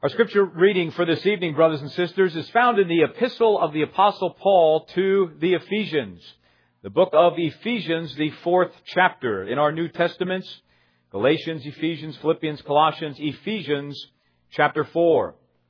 Our scripture reading for this evening, brothers and sisters, is found in the epistle of the Apostle Paul to the Ephesians. The book of Ephesians, the 4th chapter in our New Testaments. Galatians, Ephesians, Philippians, Colossians, Ephesians, chapter 4.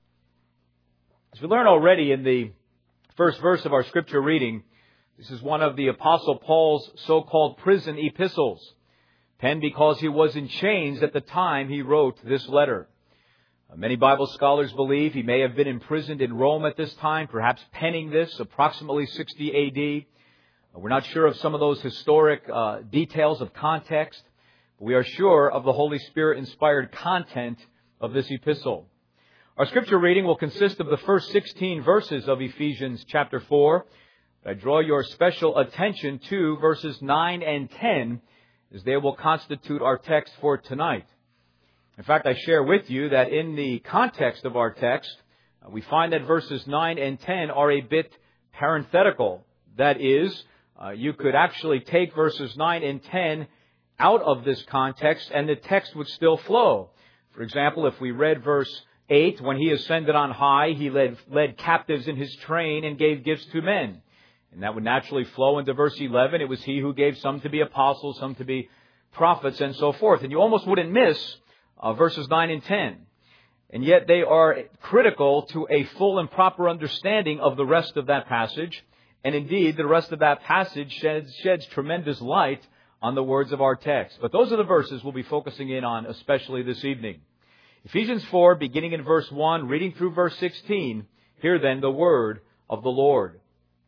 As we learn already in the first verse of our scripture reading, this is one of the Apostle Paul's so-called prison epistles, penned because he was in chains at the time he wrote this letter. Many Bible scholars believe he may have been imprisoned in Rome at this time, perhaps penning this approximately 60 A.D. We're not sure of some of those historic details of context, but we are sure of the Holy Spirit-inspired content of this epistle. Our scripture reading will consist of the first 16 verses of Ephesians chapter 4. I draw your special attention to verses 9 and 10, as they will constitute our text for tonight. In fact, I share with you that in the context of our text, we find that verses 9 and 10 are a bit parenthetical. That is, you could actually take verses 9 and 10 out of this context and the text would still flow. For example, if we read verse 8, when he ascended on high, he led captives in his train and gave gifts to men. And that would naturally flow into verse 11. It was he who gave some to be apostles, some to be prophets, and so forth. And you almost wouldn't miss verses 9 and 10. And yet they are critical to a full and proper understanding of the rest of that passage. And indeed, the rest of that passage sheds tremendous light on the words of our text. But those are the verses we'll be focusing in on, especially this evening. Ephesians 4, beginning in verse 1, reading through verse 16. Hear then the word of the Lord.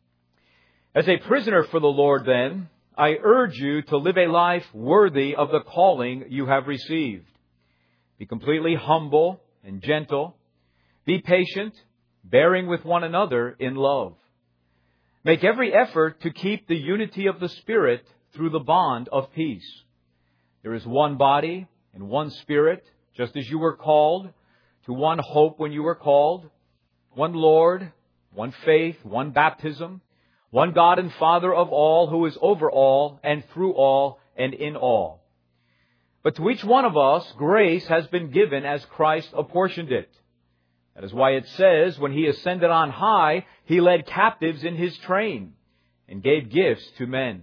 As a prisoner for the Lord, then, I urge you to live a life worthy of the calling you have received. Be completely humble and gentle. Be patient, bearing with one another in love. Make every effort to keep the unity of the Spirit through the bond of peace. There is one body and one Spirit, just as you were called, to one hope when you were called, one Lord, one faith, one baptism, one God and Father of all, who is over all and through all and in all. But to each one of us, grace has been given as Christ apportioned it. That is why it says, when he ascended on high, he led captives in his train and gave gifts to men.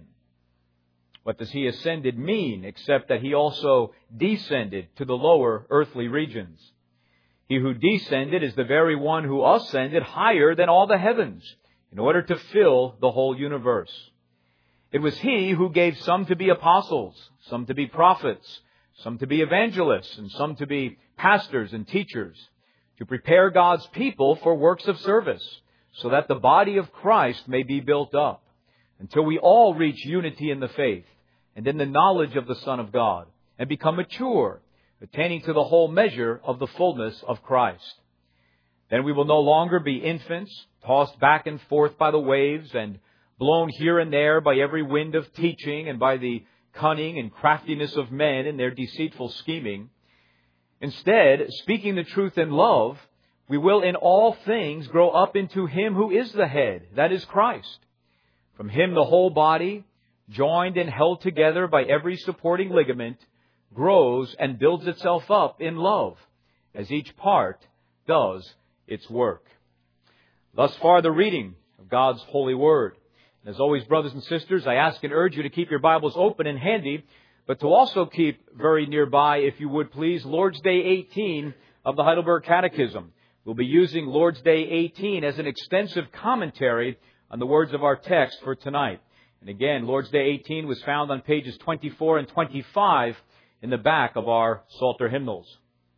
What does he ascended mean, except that he also descended to the lower earthly regions? He who descended is the very one who ascended higher than all the heavens, in order to fill the whole universe. It was he who gave some to be apostles, some to be prophets, some to be evangelists, and some to be pastors and teachers, to prepare God's people for works of service, so that the body of Christ may be built up, until we all reach unity in the faith and in the knowledge of the Son of God, and become mature, attaining to the whole measure of the fullness of Christ. Then we will no longer be infants, tossed back and forth by the waves, and blown here and there by every wind of teaching and by the cunning and craftiness of men in their deceitful scheming. Instead, speaking the truth in love, we will in all things grow up into him who is the head, that is Christ. From him the whole body, joined and held together by every supporting ligament, grows and builds itself up in love, as each part does its work. Thus far the reading of God's holy word. As always, brothers and sisters, I ask and urge you to keep your Bibles open and handy, but to also keep very nearby, if you would please, Lord's Day 18 of the Heidelberg Catechism. We'll be using Lord's Day 18 as an extensive commentary on the words of our text for tonight. And again, Lord's Day 18 was found on pages 24 and 25 in the back of our Psalter hymnals.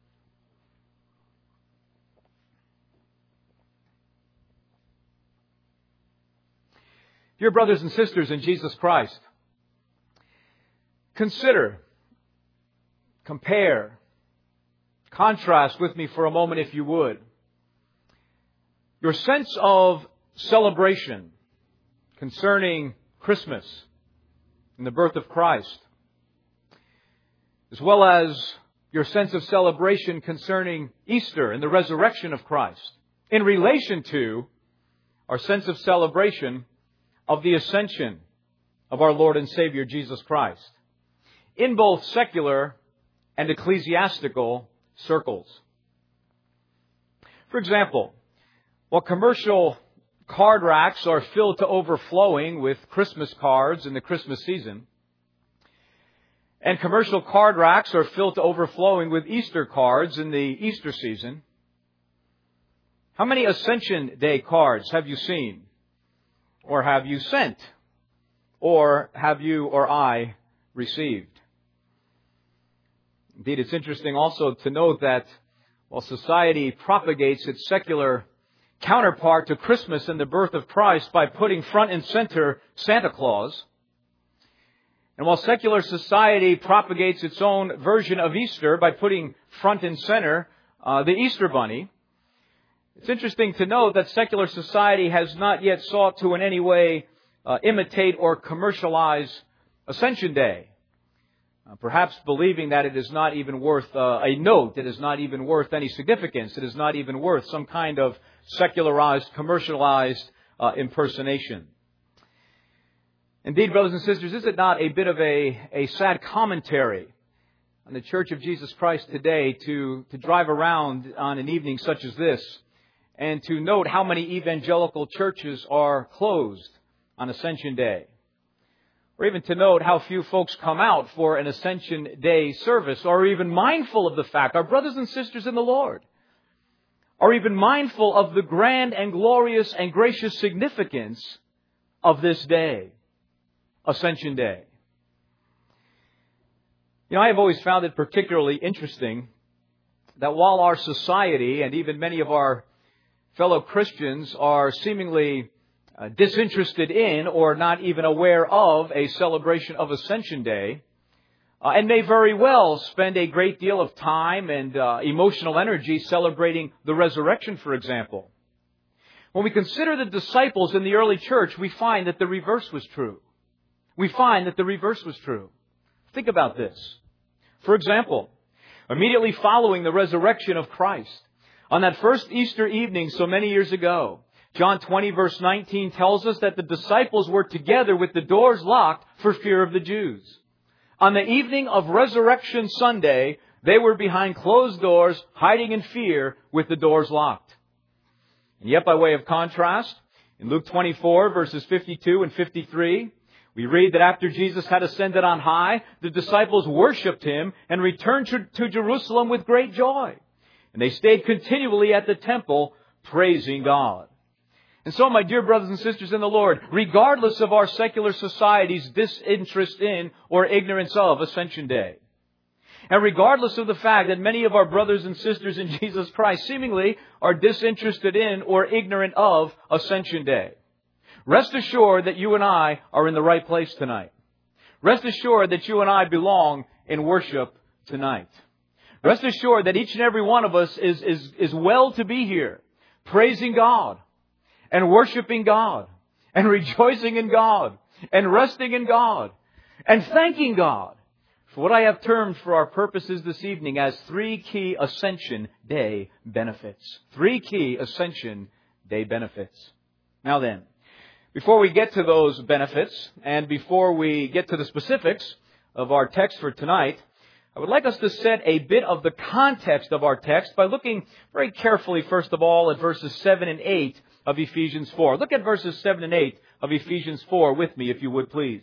Dear brothers and sisters in Jesus Christ, consider, compare, contrast with me for a moment if you would, your sense of celebration concerning Christmas and the birth of Christ, as well as your sense of celebration concerning Easter and the resurrection of Christ, in relation to our sense of celebration of the ascension of our Lord and Savior Jesus Christ, in both secular and ecclesiastical circles. For example, while commercial card racks are filled to overflowing with Christmas cards in the Christmas season, and commercial card racks are filled to overflowing with Easter cards in the Easter season, how many Ascension Day cards have you seen? Or have you sent? Or have you or I received? Indeed, it's interesting also to note that while society propagates its secular counterpart to Christmas and the birth of Christ by putting front and center Santa Claus, and while secular society propagates its own version of Easter by putting front and center the Easter Bunny, it's interesting to note that secular society has not yet sought to in any way imitate or commercialize Ascension Day. Perhaps believing that it is not even worth a note, it is not even worth any significance, it is not even worth some kind of secularized, commercialized impersonation. Indeed, brothers and sisters, is it not a bit of a sad commentary on the Church of Jesus Christ today to drive around on an evening such as this and to note how many evangelical churches are closed on Ascension Day? Or even to note how few folks come out for an Ascension Day service, or even mindful of the fact, our brothers and sisters in the Lord, are even mindful of the grand and glorious and gracious significance of this day, Ascension Day. You know, I have always found it particularly interesting that while our society and even many of our fellow Christians are seemingly disinterested in or not even aware of a celebration of Ascension Day, and may very well spend a great deal of time and emotional energy celebrating the resurrection, for example. When we consider the disciples in the early church, we find that the reverse was true. Think about this. For example, immediately following the resurrection of Christ, on that first Easter evening so many years ago, John 20 verse 19 tells us that the disciples were together with the doors locked for fear of the Jews. On the evening of Resurrection Sunday, they were behind closed doors, hiding in fear with the doors locked. And yet, by way of contrast, in Luke 24 verses 52 and 53, we read that after Jesus had ascended on high, the disciples worshipped Him and returned to Jerusalem with great joy. And they stayed continually at the temple, praising God. And so, my dear brothers and sisters in the Lord, regardless of our secular society's disinterest in or ignorance of Ascension Day, and regardless of the fact that many of our brothers and sisters in Jesus Christ seemingly are disinterested in or ignorant of Ascension Day, rest assured that you and I are in the right place tonight. Rest assured that you and I belong in worship tonight. Rest assured that each and every one of us is well to be here, praising God, and worshiping God, and rejoicing in God, and resting in God, and thanking God for what I have termed for our purposes this evening as 3 key Ascension Day benefits. 3 key Ascension Day benefits. Now then, before we get to those benefits, and before we get to the specifics of our text for tonight, I would like us to set a bit of the context of our text by looking very carefully, first of all, at verses 7 and 8 of Ephesians 4. Look at verses 7 and 8 of Ephesians 4 with me, if you would, please.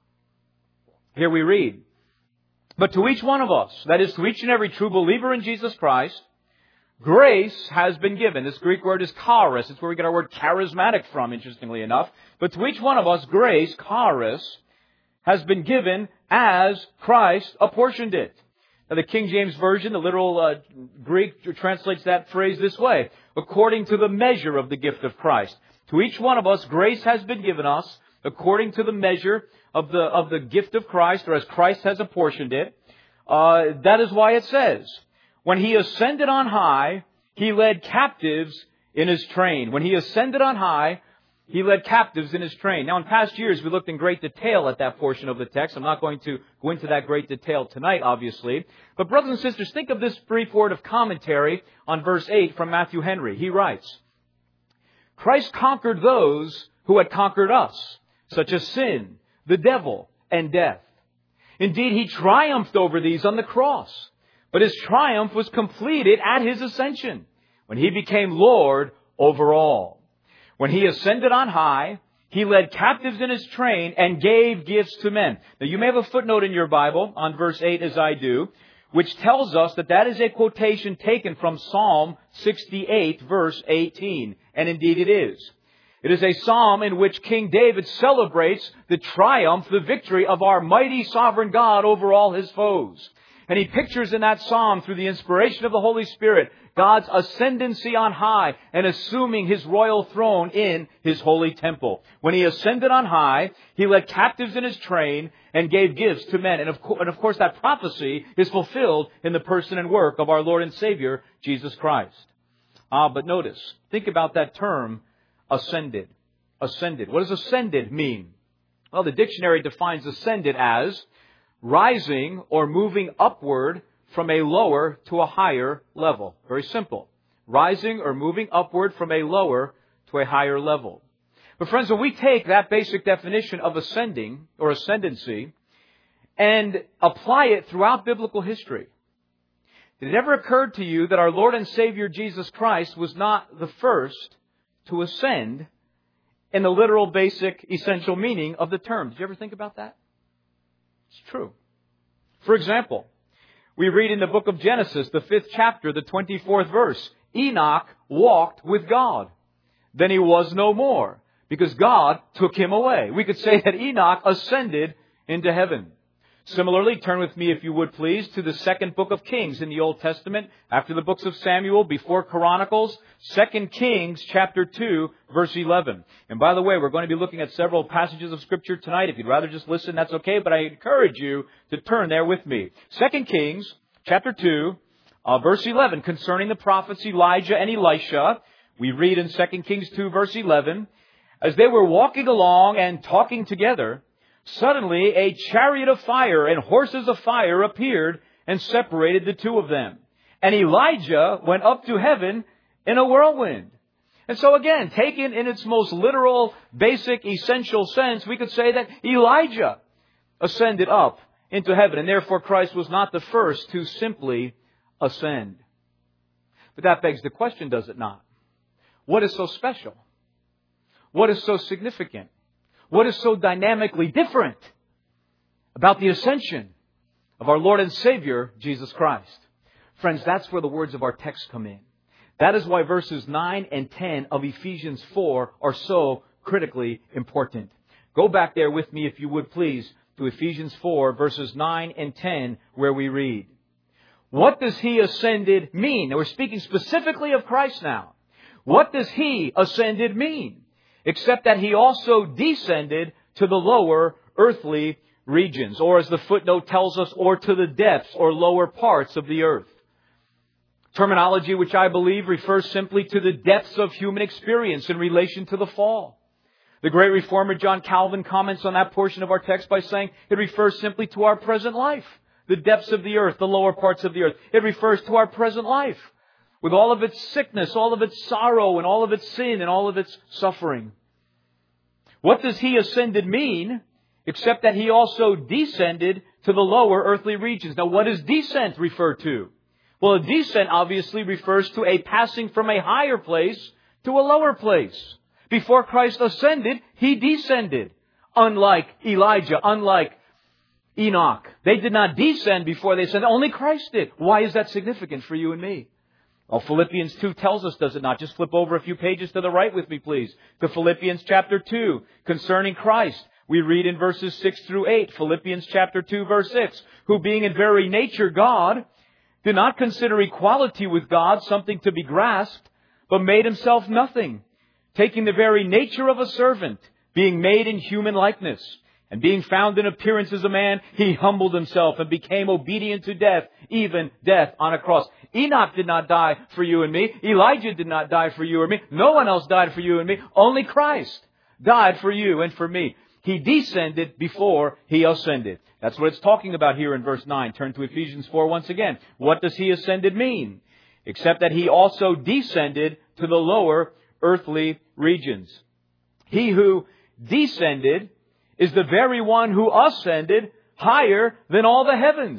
Here we read, "But to each one of us," that is, to each and every true believer in Jesus Christ, "grace has been given." This Greek word is charis. It's where we get our word charismatic from, interestingly enough. But to each one of us, grace, charis, has been given as Christ apportioned it. Now, the King James Version, the literal Greek, translates that phrase this way: according to the measure of the gift of Christ. To each one of us, grace has been given us according to the measure of the gift of Christ, or as Christ has apportioned it. That is why it says, when He ascended on high, He led captives in His train. When He ascended on high, He led captives in His train. Now, in past years, we looked in great detail at that portion of the text. I'm not going to go into that great detail tonight, obviously. But brothers and sisters, think of this brief word of commentary on verse 8 from Matthew Henry. He writes, "Christ conquered those who had conquered us, such as sin, the devil, and death. Indeed, He triumphed over these on the cross. But His triumph was completed at His ascension, when He became Lord over all. When He ascended on high, He led captives in His train and gave gifts to men. Now, you may have a footnote in your Bible on verse 8, as I do, which tells us that that is a quotation taken from Psalm 68, verse 18. And indeed it is. It is a psalm in which King David celebrates the triumph, the victory of our mighty sovereign God over all His foes. And he pictures in that psalm, through the inspiration of the Holy Spirit, God's ascendancy on high and assuming His royal throne in His holy temple. When He ascended on high, He led captives in His train and gave gifts to men. And of course, that prophecy is fulfilled in the person and work of our Lord and Savior, Jesus Christ. But notice, think about that term, ascended. Ascended. What does ascended mean? Well, the dictionary defines ascended as rising or moving upward from a lower to a higher level. Very simple. Rising or moving upward from a lower to a higher level. But friends, when we take that basic definition of ascending or ascendancy and apply it throughout biblical history, did it ever occur to you that our Lord and Savior Jesus Christ was not the first to ascend in the literal, basic, essential meaning of the term? Did you ever think about that? It's true. For example, we read in the book of Genesis, the 5th chapter, the 24th verse, Enoch walked with God. Then he was no more, because God took him away. We could say that Enoch ascended into heaven. Similarly, turn with me, if you would please, to the 2nd book of Kings in the Old Testament, after the books of Samuel, before Chronicles, 2 Kings chapter 2, verse 11. And by the way, we're going to be looking at several passages of Scripture tonight. If you'd rather just listen, that's okay, but I encourage you to turn there with me. 2 Kings chapter 2, verse 11, concerning the prophets Elijah and Elisha, we read in 2 Kings 2, verse 11, as they were walking along and talking together, suddenly a chariot of fire and horses of fire appeared and separated the two of them. And Elijah went up to heaven in a whirlwind. And so again, taken in its most literal, basic, essential sense, we could say that Elijah ascended up into heaven. And therefore Christ was not the first to simply ascend. But that begs the question, does it not? What is so special? What is so significant? What is so dynamically different about the ascension of our Lord and Savior, Jesus Christ? Friends, that's where the words of our text come in. That is why verses 9 and 10 of Ephesians 4 are so critically important. Go back there with me, if you would please, to Ephesians 4, verses 9 and 10, where we read, what does He ascended mean? Now, we're speaking specifically of Christ now. What does He ascended mean? Except that He also descended to the lower earthly regions, or as the footnote tells us, or to the depths or lower parts of the earth. Terminology which I believe refers simply to the depths of human experience in relation to the fall. The great reformer John Calvin comments on that portion of our text by saying it refers simply to our present life. The depths of the earth, the lower parts of the earth. It refers to our present life, with all of its sickness, all of its sorrow, and all of its sin, and all of its suffering. What does He ascended mean, except that He also descended to the lower earthly regions? Now, what does descent refer to? Well, a descent obviously refers to a passing from a higher place to a lower place. Before Christ ascended, He descended. Unlike Elijah, unlike Enoch. They did not descend before they ascended. Only Christ did. Why is that significant for you and me? Well, Philippians 2 tells us, does it not? Just flip over a few pages to the right with me, please. To Philippians chapter 2, concerning Christ. We read in verses 6 through 8, Philippians chapter 2, verse 6, who being in very nature God, did not consider equality with God something to be grasped, but made Himself nothing, taking the very nature of a servant, being made in human likeness. And being found in appearance as a man, He humbled Himself and became obedient to death, even death on a cross. Enoch did not die for you and me. Elijah did not die for you or me. No one else died for you and me. Only Christ died for you and for me. He descended before He ascended. That's what it's talking about here in verse 9. Turn to Ephesians 4 once again. What does He ascended mean? Except that He also descended to the lower earthly regions. He who descended is the very one who ascended higher than all the heavens.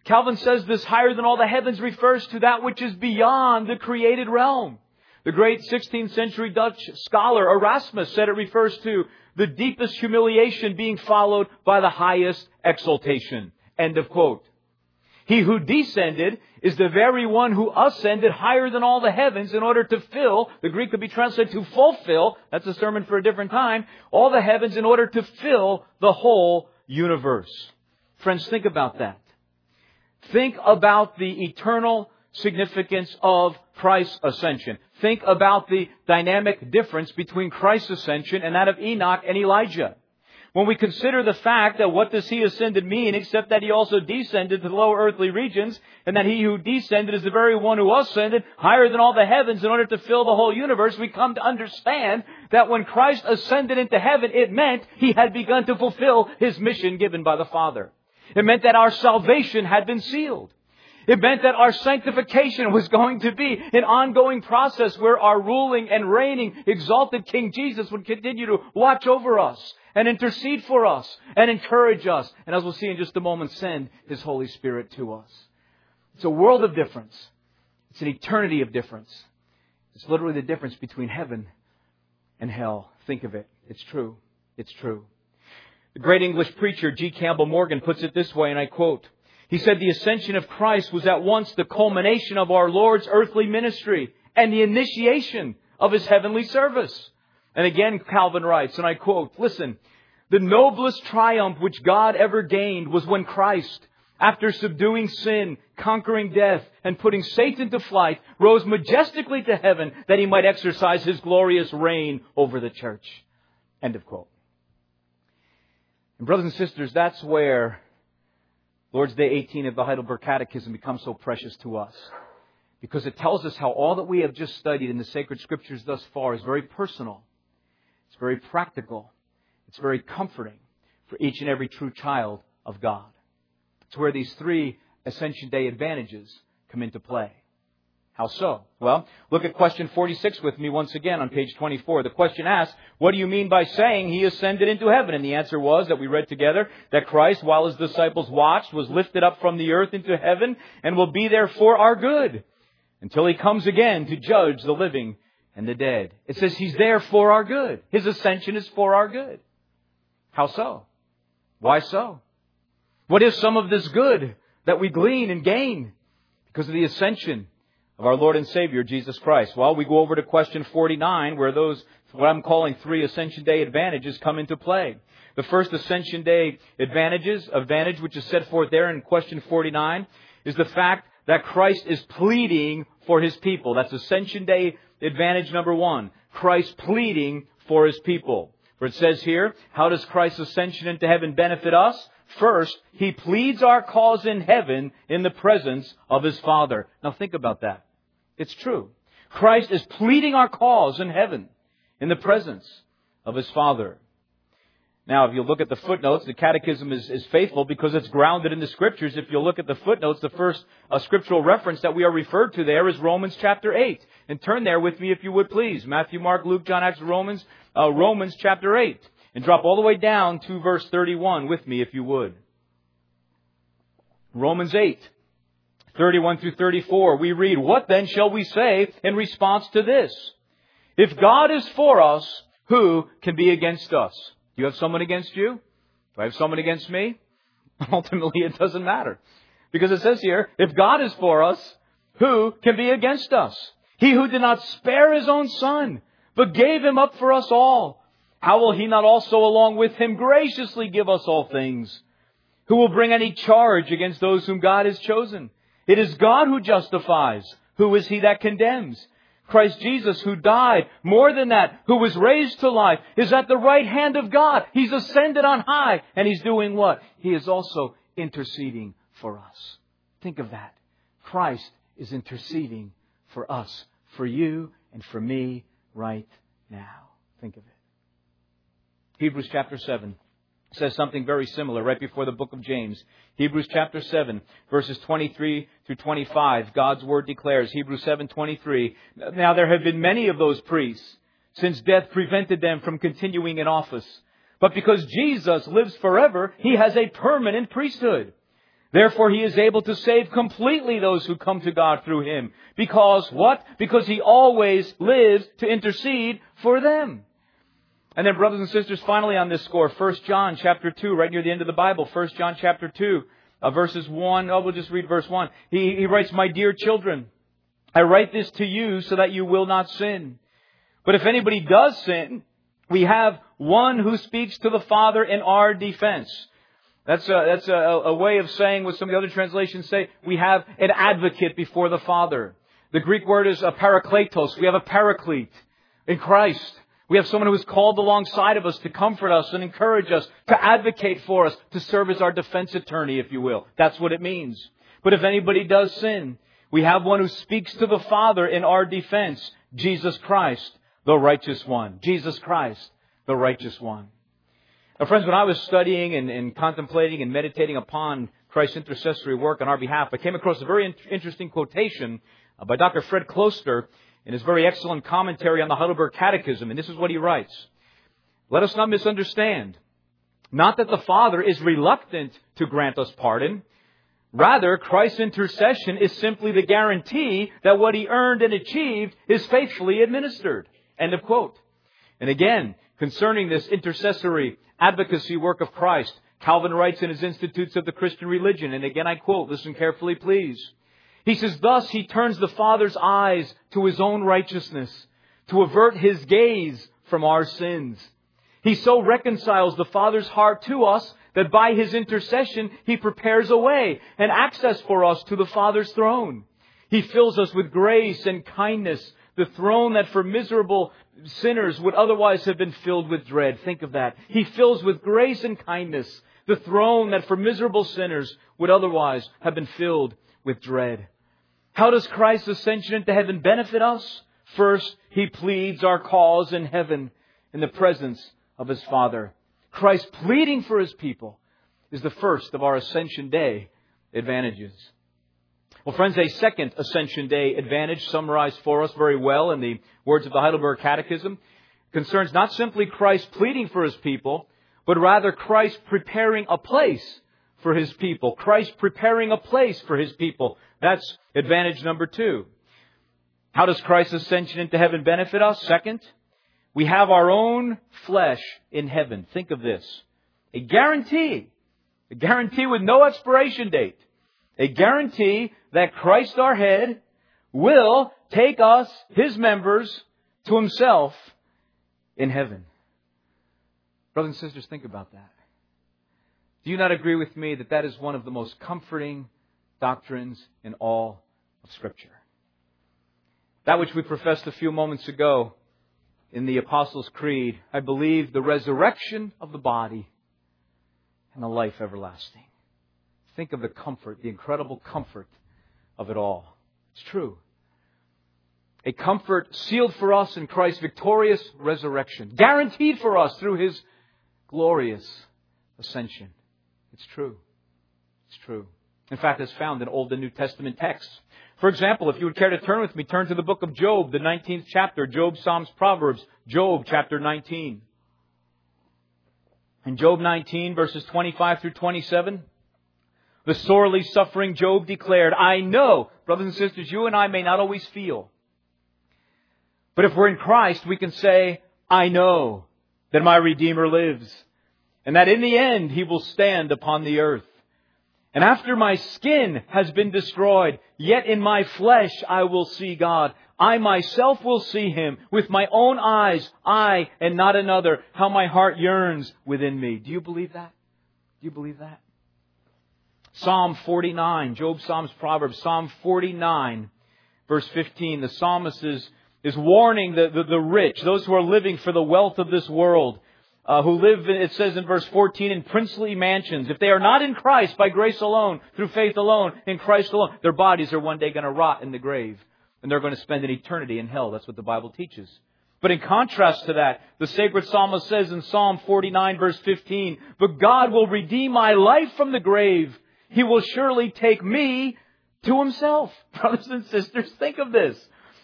Calvin says this higher than all the heavens refers to that which is beyond the created realm. The great 16th century Dutch scholar Erasmus said it refers to the deepest humiliation being followed by the highest exaltation. End of quote. He who descended is the very one who ascended higher than all the heavens in order to fill, the Greek could be translated to fulfill, that's a sermon for a different time, all the heavens in order to fill the whole universe. Friends, think about that. Think about the eternal significance of Christ's ascension. Think about the dynamic difference between Christ's ascension and that of Enoch and Elijah. When we consider the fact that what does He ascended mean except that He also descended to the lower earthly regions, and that He who descended is the very one who ascended higher than all the heavens in order to fill the whole universe, we come to understand that when Christ ascended into heaven, it meant He had begun to fulfill His mission given by the Father. It meant that our salvation had been sealed. It meant that our sanctification was going to be an ongoing process where our ruling and reigning exalted King Jesus would continue to watch over us and intercede for us and encourage us. And as we'll see in just a moment, send His Holy Spirit to us. It's a world of difference. It's an eternity of difference. It's literally the difference between heaven and hell. Think of it. It's true. It's true. The great English preacher G. Campbell Morgan puts it this way, and I quote, he said, "The ascension of Christ was at once the culmination of our Lord's earthly ministry and the initiation of His heavenly service." And again, Calvin writes, and I quote, "Listen, the noblest triumph which God ever gained was when Christ, after subduing sin, conquering death, and putting Satan to flight, rose majestically to heaven that He might exercise His glorious reign over the church." End of quote. And brothers and sisters, that's where Lord's Day 18 of the Heidelberg Catechism becomes so precious to us. Because it tells us how all that we have just studied in the sacred scriptures thus far is very personal. It's very practical. It's very comforting for each and every true child of God. It's where these three Ascension Day advantages come into play. How so? Well, look at question 46 with me once again on page 24. The question asks, what do you mean by saying He ascended into heaven? And the answer was, that we read together, that Christ, while His disciples watched, was lifted up from the earth into heaven and will be there for our good until He comes again to judge the living and the dead. It says He's there for our good. His ascension is for our good. How so? Why so? What is some of this good that we glean and gain because of the ascension of our Lord and Savior, Jesus Christ? Well, we go over to question 49, where those, what I'm calling three Ascension Day advantages, come into play. The first Ascension Day advantage, which is set forth there in question 49, is the fact that Christ is pleading for His people. That's Ascension Day advantage number one. Christ pleading for His people. For it says here, how does Christ's ascension into heaven benefit us? First, He pleads our cause in heaven in the presence of His Father. Now think about that. It's true. Christ is pleading our cause in heaven in the presence of His Father. Now, if you look at the footnotes, the Catechism is faithful because it's grounded in the Scriptures. If you look at the footnotes, the first scriptural reference that we are referred to there is Romans chapter 8. And turn there with me if you would please. Matthew, Mark, Luke, John, Acts, Romans chapter 8. And drop all the way down to verse 31 with me if you would. Romans 8. 31 through 34, we read, "What then shall we say in response to this? If God is for us, who can be against us?" Do you have someone against you? Do I have someone against me? Ultimately, it doesn't matter. Because it says here, if God is for us, who can be against us? He who did not spare His own Son, but gave Him up for us all, how will He not also along with Him graciously give us all things? Who will bring any charge against those whom God has chosen? It is God who justifies. Who is He that condemns? Christ Jesus, who died, more than that, who was raised to life, is at the right hand of God. He's ascended on high. And He's doing what? He is also interceding for us. Think of that. Christ is interceding for us, for you and for me right now. Think of it. Hebrews chapter 7 says something very similar right before the book of James. Hebrews chapter 7, verses 23 through 25. God's Word declares, Hebrews 7:23, "Now there have been many of those priests, since death prevented them from continuing in office. But because Jesus lives forever, He has a permanent priesthood. Therefore, He is able to save completely those who come to God through Him. Because what? Because He always lives to intercede for them. And then, brothers and sisters, finally on this score, 1 John chapter 2, right near the end of the Bible, 1 John chapter 2, verses 1. We'll just read verse 1. He writes, "My dear children, I write this to you so that you will not sin. But if anybody does sin, we have one who speaks to the Father in our defense." That's a way of saying what some of the other translations say. We have an advocate before the Father. The Greek word is a parakletos. We have a paraclete in Christ. We have someone who is called alongside of us to comfort us and encourage us, to advocate for us, to serve as our defense attorney, if you will. That's what it means. But if anybody does sin, we have one who speaks to the Father in our defense, Jesus Christ, the righteous one. Jesus Christ, the righteous one. Now, friends, when I was studying and contemplating and meditating upon Christ's intercessory work on our behalf, I came across a very interesting quotation by Dr. Fred Kloster in his very excellent commentary on the Heidelberg Catechism. And this is what he writes. "Let us not misunderstand. Not that the Father is reluctant to grant us pardon. Rather, Christ's intercession is simply the guarantee that what He earned and achieved is faithfully administered." End of quote. And again, concerning this intercessory advocacy work of Christ, Calvin writes in his Institutes of the Christian Religion, and again I quote, listen carefully please. He says, "Thus He turns the Father's eyes to His own righteousness, to avert His gaze from our sins. He so reconciles the Father's heart to us that by His intercession He prepares a way and access for us to the Father's throne. He fills us with grace and kindness, the throne that for miserable sinners would otherwise have been filled with dread." Think of that. He fills with grace and kindness the throne that for miserable sinners would otherwise have been filled with dread. How does Christ's ascension into heaven benefit us? First, He pleads our cause in heaven in the presence of His Father. Christ pleading for His people is the first of our Ascension Day advantages. Well, friends, a second Ascension Day advantage summarized for us very well in the words of the Heidelberg Catechism concerns not simply Christ pleading for His people, but rather Christ preparing a place for His people. Christ preparing a place for His people. That's advantage number 2. How does Christ's ascension into heaven benefit us? Second, we have our own flesh in heaven. Think of this. A guarantee with no expiration date. A guarantee that Christ our head will take us, His members, to Himself in heaven. Brothers and sisters, think about that. Do you not agree with me that that is one of the most comforting doctrines in all of Scripture? That which we professed a few moments ago in the Apostles' Creed, I believe the resurrection of the body and the life everlasting. Think of the comfort, the incredible comfort of it all. It's true. A comfort sealed for us in Christ's victorious resurrection. Guaranteed for us through His glorious ascension. It's true. It's true. In fact, it's found in Old and New Testament texts. For example, if you would care to turn with me, turn to the book of Job, the 19th chapter. Job, Psalms, Proverbs. Job, chapter 19. In Job 19, verses 25 through 27, the sorely suffering Job declared, "I know," brothers and sisters, you and I may not always feel. But if we're in Christ, we can say, "I know that my Redeemer lives, and that in the end He will stand upon the earth. And after my skin has been destroyed, yet in my flesh I will see God. I myself will see Him with my own eyes, I and not another. How my heart yearns within me." Do you believe that? Do you believe that? Psalm 49, Job, Psalms, Proverbs, Psalm 49, verse 15. The psalmist is warning the rich, those who are living for the wealth of this world, who live, it says in verse 14, in princely mansions. If they are not in Christ by grace alone, through faith alone, in Christ alone, their bodies are one day going to rot in the grave. And they're going to spend an eternity in hell. That's what the Bible teaches. But in contrast to that, the sacred psalmist says in Psalm 49, verse 15, "But God will redeem my life from the grave. He will surely take me to Himself." Brothers and sisters, think of this.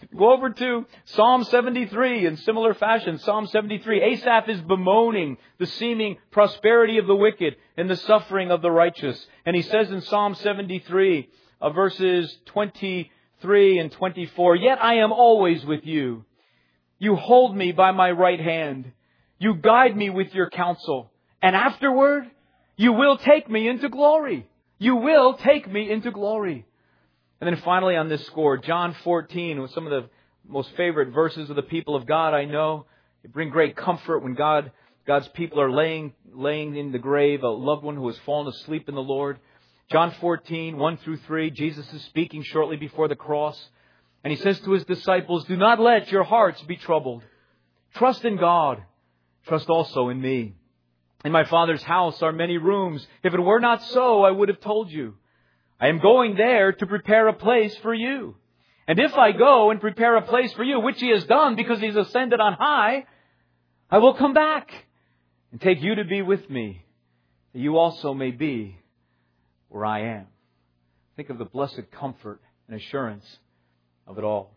Go over to Psalm 73 in similar fashion. Psalm 73. Asaph is bemoaning the seeming prosperity of the wicked and the suffering of the righteous. And he says in Psalm 73, verses 23 and 24, "Yet I am always with you. You hold me by my right hand. You guide me with your counsel. And afterward, you will take me into glory." You will take me into glory. And then finally on this score, John 14, with some of the most favorite verses of the people of God I know. They bring great comfort when God's people are laying in the grave, a loved one who has fallen asleep in the Lord. John 14, 1 through 3, Jesus is speaking shortly before the cross. And He says to His disciples, "Do not let your hearts be troubled. Trust in God. Trust also in me. In my Father's house are many rooms. If it were not so, I would have told you. I am going there to prepare a place for you. And if I go and prepare a place for you, which He has done because He's ascended on high, I will come back and take you to be with me, that you also may be where I am." Think of the blessed comfort and assurance of it all.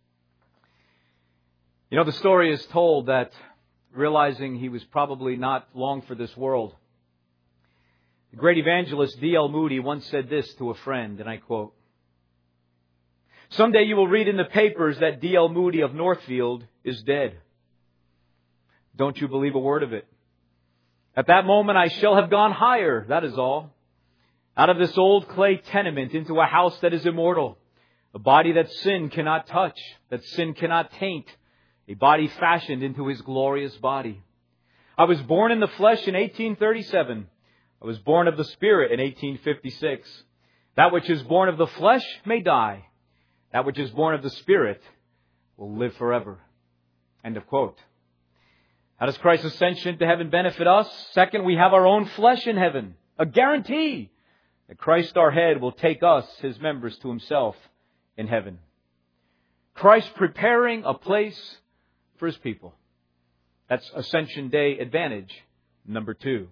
You know, the story is told that realizing he was probably not long for this world, the great evangelist D.L. Moody once said this to a friend, and I quote, "Someday you will read in the papers that D.L. Moody of Northfield is dead. Don't you believe a word of it. At that moment I shall have gone higher, that is all. Out of this old clay tenement into a house that is immortal, a body that sin cannot touch, that sin cannot taint, a body fashioned into His glorious body. I was born in the flesh in 1837. I was born of the Spirit in 1856. That which is born of the flesh may die. That which is born of the Spirit will live forever." End of quote. How does Christ's ascension to heaven benefit us? Second, we have our own flesh in heaven. A guarantee that Christ our head will take us, His members, to Himself in heaven. Christ preparing a place for His people. That's Ascension Day advantage number 2.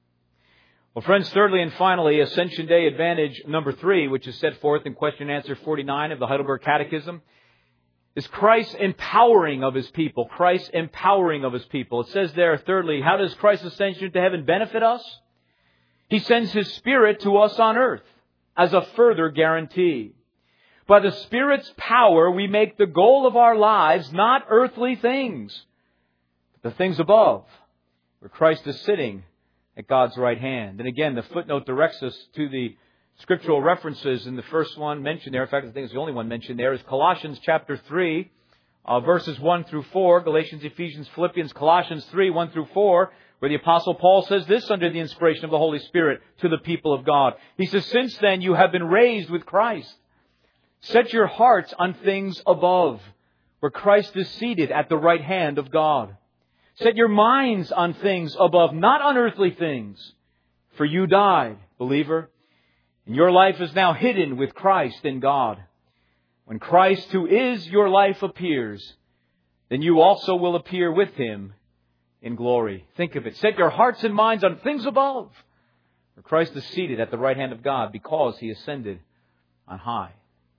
Well, friends, thirdly and finally, Ascension Day advantage number 3, which is set forth in question and answer 49 of the Heidelberg Catechism, is Christ's empowering of His people. Christ's empowering of His people. It says there, thirdly, how does Christ's ascension to heaven benefit us? He sends His Spirit to us on earth as a further guarantee. By the Spirit's power, we make the goal of our lives not earthly things, but the things above, where Christ is sitting at God's right hand. And again, the footnote directs us to the scriptural references, and the first one mentioned there, in fact, I think it's the only one mentioned there, is Colossians chapter 3, verses 1 through 4, Galatians, Ephesians, Philippians, Colossians 3, 1 through 4, where the Apostle Paul says this under the inspiration of the Holy Spirit to the people of God. He says, "Since then you have been raised with Christ. Set your hearts on things above, where Christ is seated at the right hand of God. Set your minds on things above, not on earthly things. For you died, believer, and your life is now hidden with Christ in God. When Christ, who is your life, appears, then you also will appear with Him in glory." Think of it. Set your hearts and minds on things above, where Christ is seated at the right hand of God because He ascended on high.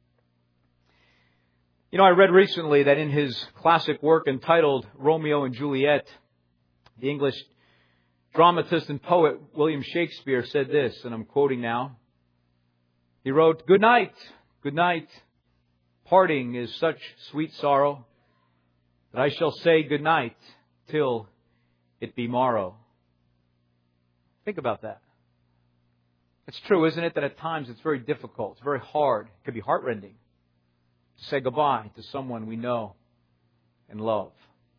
You know, I read recently that in his classic work entitled Romeo and Juliet, the English dramatist and poet William Shakespeare said this, and I'm quoting now. He wrote, "Good night, good night. Parting is such sweet sorrow that I shall say good night till it be morrow." Think about that. It's true, isn't it, that at times it's very difficult, it's very hard, it could be heartrending to say goodbye to someone we know and love.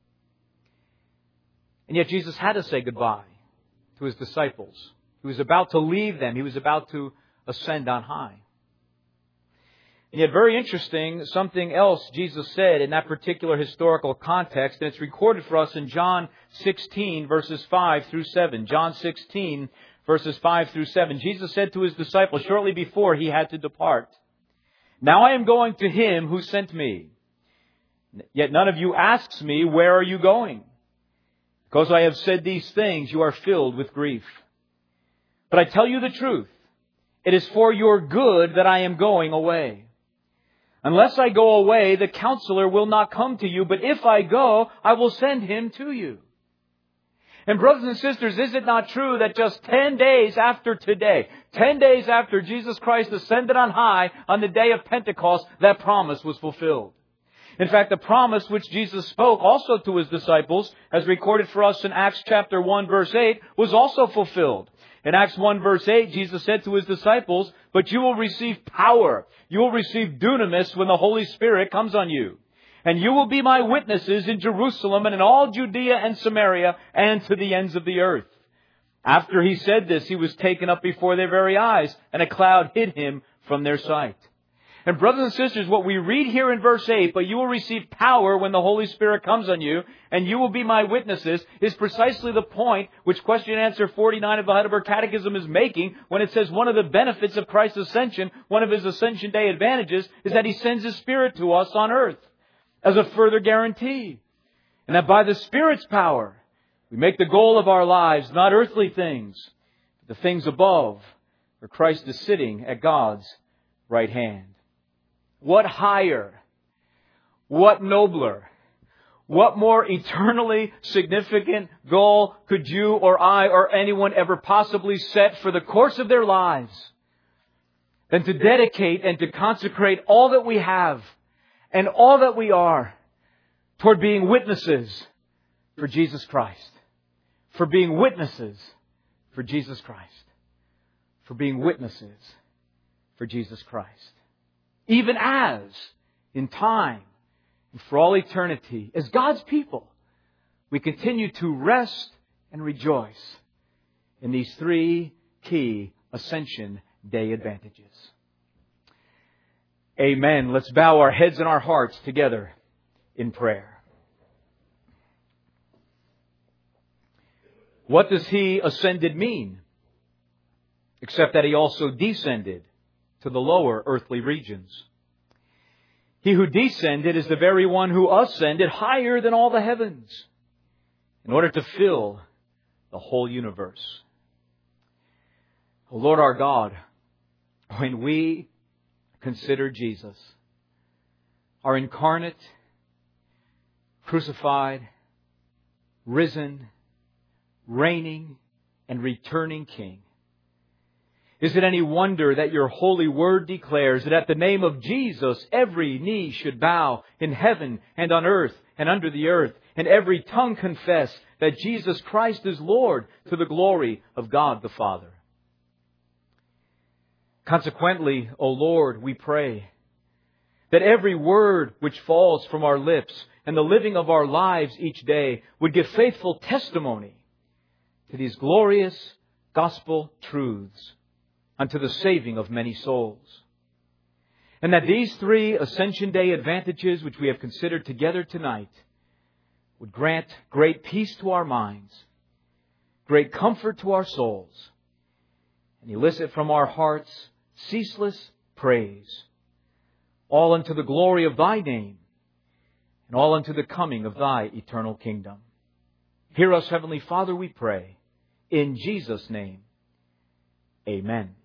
And yet Jesus had to say goodbye to His disciples. He was about to leave them. He was about to ascend on high. And yet, very interesting, something else Jesus said in that particular historical context, and it's recorded for us in John 16, verses 5 through 7. John 16, verses 5 through 7. Jesus said to His disciples shortly before He had to depart, "Now I am going to Him who sent me. Yet none of you asks me, 'Where are you going?' Because I have said these things, you are filled with grief. But I tell you the truth. It is for your good that I am going away. Unless I go away, the Counselor will not come to you, but if I go, I will send Him to you. And brothers and sisters, is it not true that just 10 days after today, 10 days after Jesus Christ ascended on high on the day of Pentecost, that promise was fulfilled? In fact, the promise which Jesus spoke also to His disciples, as recorded for us in Acts chapter 1 verse 8, was also fulfilled. In Acts 1 verse 8, Jesus said to His disciples, "But you will receive power. You will receive dunamis when the Holy Spirit comes on you. And you will be my witnesses in Jerusalem and in all Judea and Samaria and to the ends of the earth." After He said this, He was taken up before their very eyes, and a cloud hid Him from their sight. And brothers and sisters, what we read here in verse 8, "But you will receive power when the Holy Spirit comes on you, and you will be my witnesses," is precisely the point which question and answer 49 of the Heidelberg Catechism is making when it says one of the benefits of Christ's ascension, one of His Ascension Day advantages, is that He sends His Spirit to us on earth as a further guarantee. And that by the Spirit's power, we make the goal of our lives not earthly things, but the things above, where Christ is sitting at God's right hand. What higher, what nobler, what more eternally significant goal could you or I or anyone ever possibly set for the course of their lives than to dedicate and to consecrate all that we have and all that we are toward being witnesses for Jesus Christ. For being witnesses for Jesus Christ. For being witnesses for Jesus Christ. Even as, in time, and for all eternity, as God's people, we continue to rest and rejoice in these three key Ascension Day advantages. Amen. Let's bow our heads and our hearts together in prayer. What does He ascended mean? Except that He also descended to the lower earthly regions. He who descended is the very one who ascended higher than all the heavens in order to fill the whole universe. O Lord our God, when we consider Jesus, our incarnate, crucified, risen, reigning, and returning King, is it any wonder that your holy word declares that at the name of Jesus every knee should bow in heaven and on earth and under the earth, and every tongue confess that Jesus Christ is Lord, to the glory of God the Father? Consequently, O Lord, we pray that every word which falls from our lips and the living of our lives each day would give faithful testimony to these glorious gospel truths unto the saving of many souls. And that these three Ascension Day advantages which we have considered together tonight would grant great peace to our minds, great comfort to our souls, and elicit from our hearts ceaseless praise, all unto the glory of Thy name, and all unto the coming of Thy eternal kingdom. Hear us, Heavenly Father, we pray, in Jesus' name. Amen.